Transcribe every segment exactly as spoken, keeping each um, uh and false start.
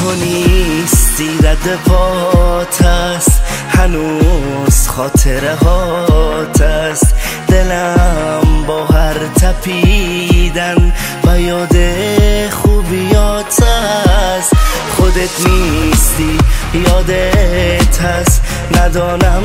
تو نیستی رد پات است، هنوز خاطره هات است. دلم با هر تپیدن و یاد خوبیات است. خودت نیستی یادت هست، ندانم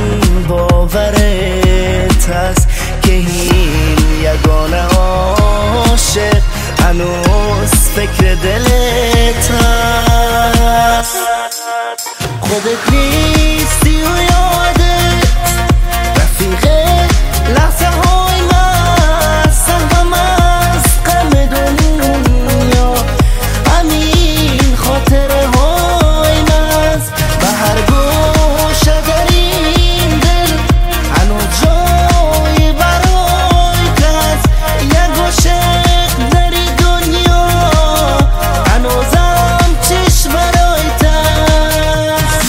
باورت هست که این یگانه عاشق هنوز فکر دلت هست. خودت نیستی و یادت رفیق لحظه های مست، هم از غم دنیا همین خاطره های مست. و هر گوشه در این دل هنوز جایی برای هست. یک عاشق در این دنیا هنوزم چشم برای هست.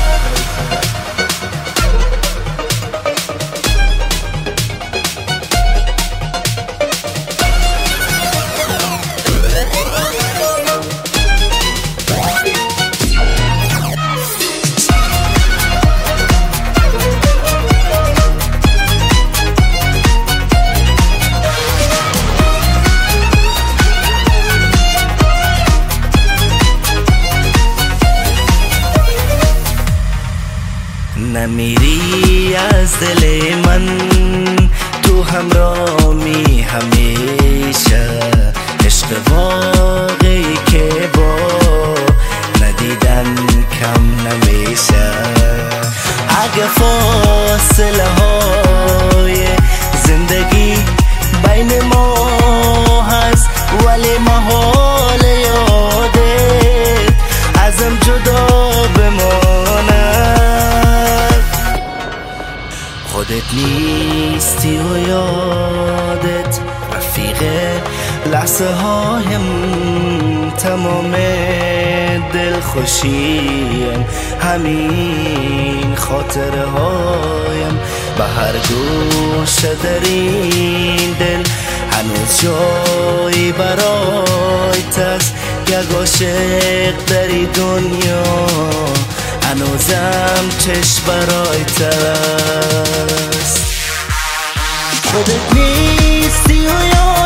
نمیری از دل من، تو همراهی همیشه. عشق واقعی که با ندیدن کم نمیشه. اگه فاصله های زندگی بین ما هست، ولی محال یادت ازم جدا بمانه. خودت نیستی و یادت رفیق لحظه هایم، تمام دلخوشیم همین خاطره هایم. به هر گوشه در این دل هنوز جایی برایت است. یک عاشق در این دنیا هنوزم چشم برایت است. خودت نیستی و یا